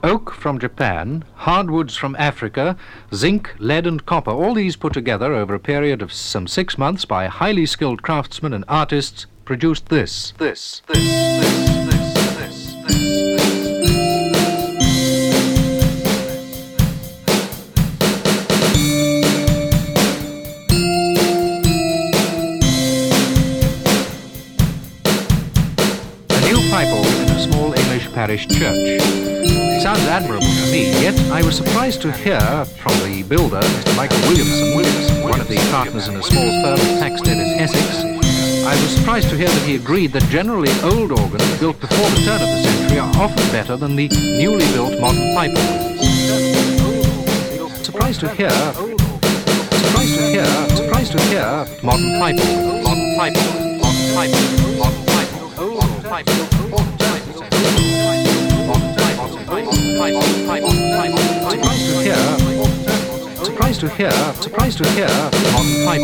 Oak from Japan, hardwoods from Africa, zinc, lead and copper, all these put together over a period of some 6 months by highly skilled craftsmen and artists produced this. A new pipe organ in a small English parish church. It sounds admirable to me, yet I was surprised to hear from the builder, Mr. Michael Williamson, one of the partners in a small firm at Taxstead in Essex. I was surprised to hear that he agreed that generally old organs built before the turn of the century are often better than the newly built modern pipe organs. Surprised to hear modern pipe organs. Modern pipe organs. Modern pipe organs. Modern pipe organs. Old pipe organs. Surprised to hear modern pipe.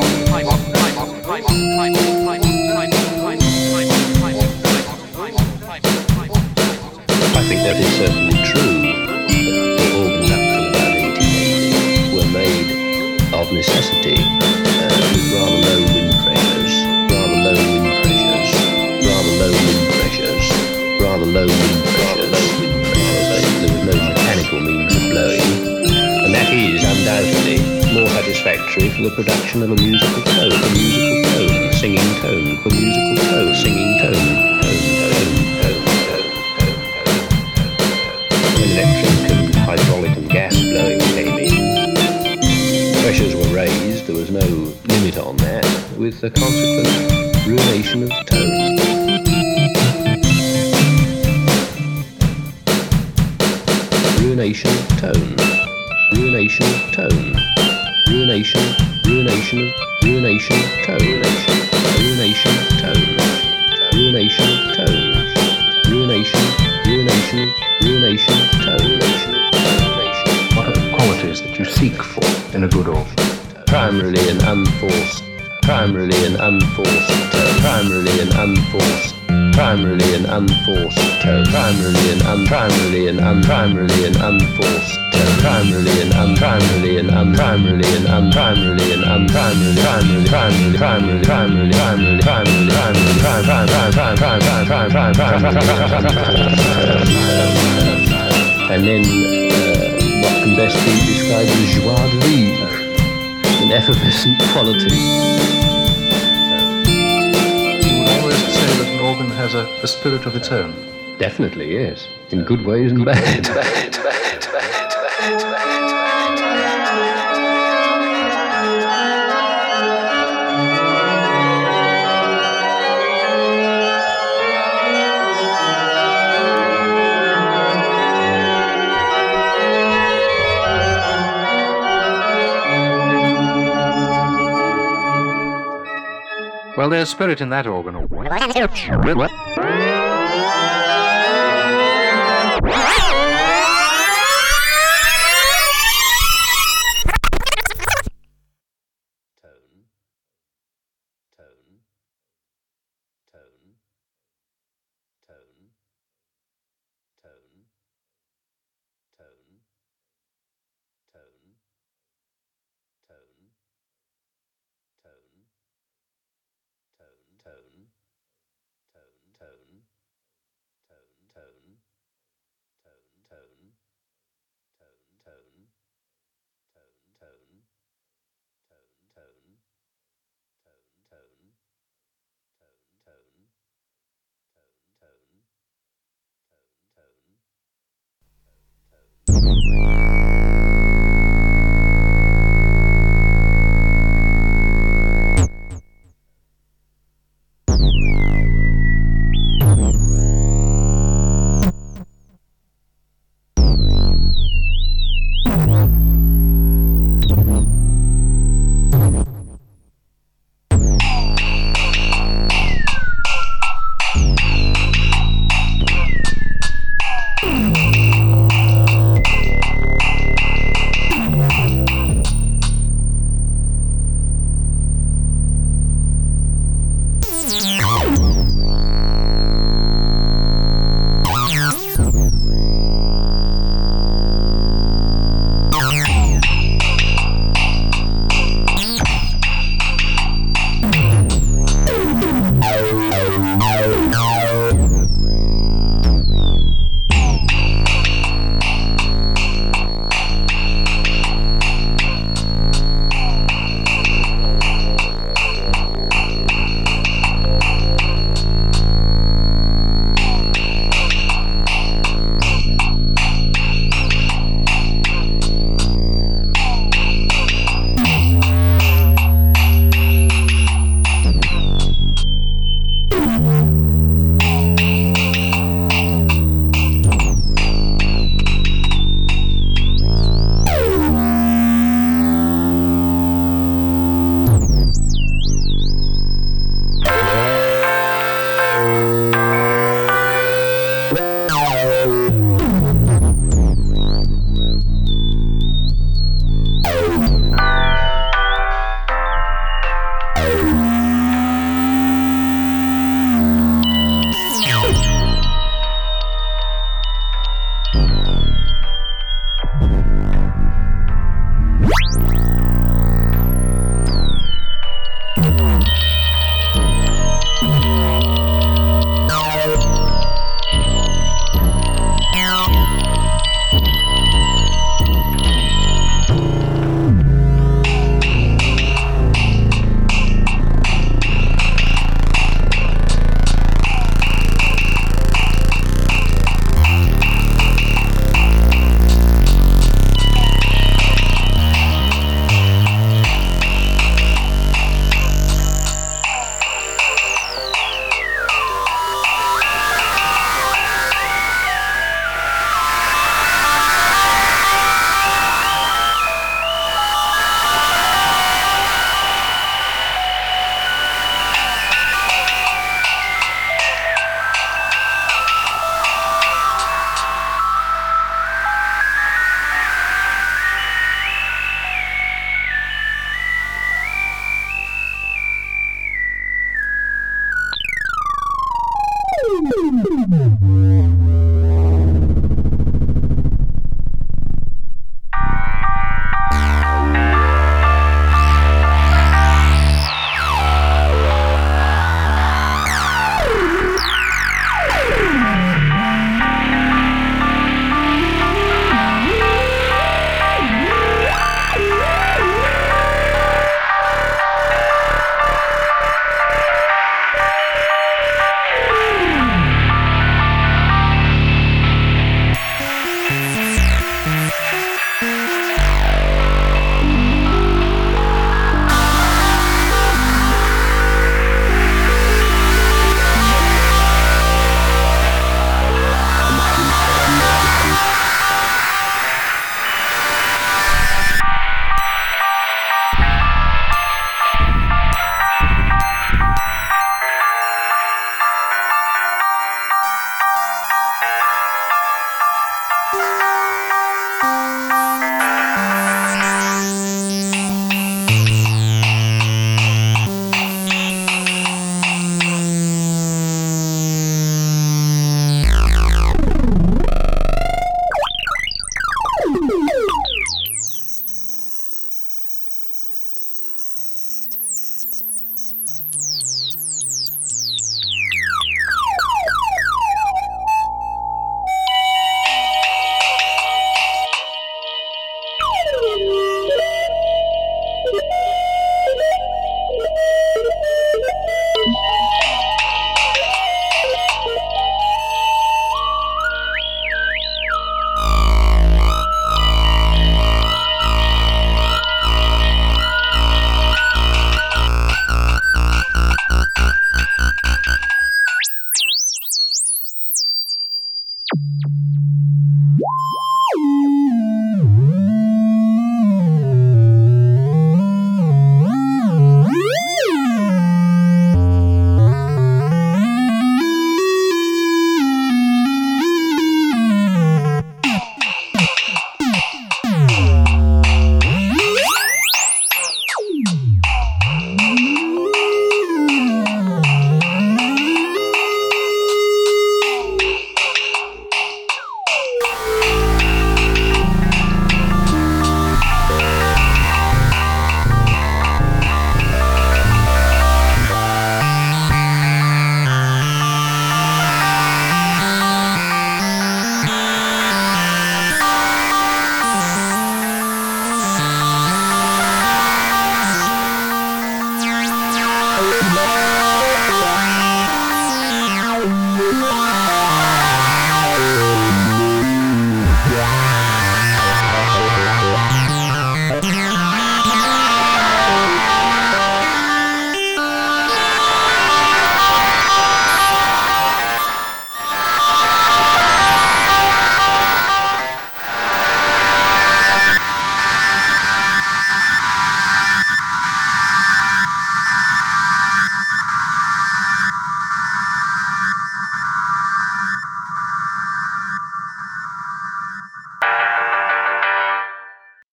I think that is certainly true. The organs up till about 1880 were made of necessity with rather low wind pressures, There was no mechanical means of blowing, and that is undoubtedly more satisfactory for the production of a musical tone, singing tone, When electric and hydraulic and gas blowing came in, pressures were raised, there was no limit on that, with the consequent ruination of tone. Ruination of tone. Ruination of tone. Ruination of tone. Ruination of tone. Ruination of tone. Ruination of tone. What are the qualities that you seek for in a good organ? Primarily an unforced and then what can best be described as joie de vivre, an effervescent quality. Has a spirit of its own. Definitely, yes. In good ways and bad. Well, there's spirit in that organ.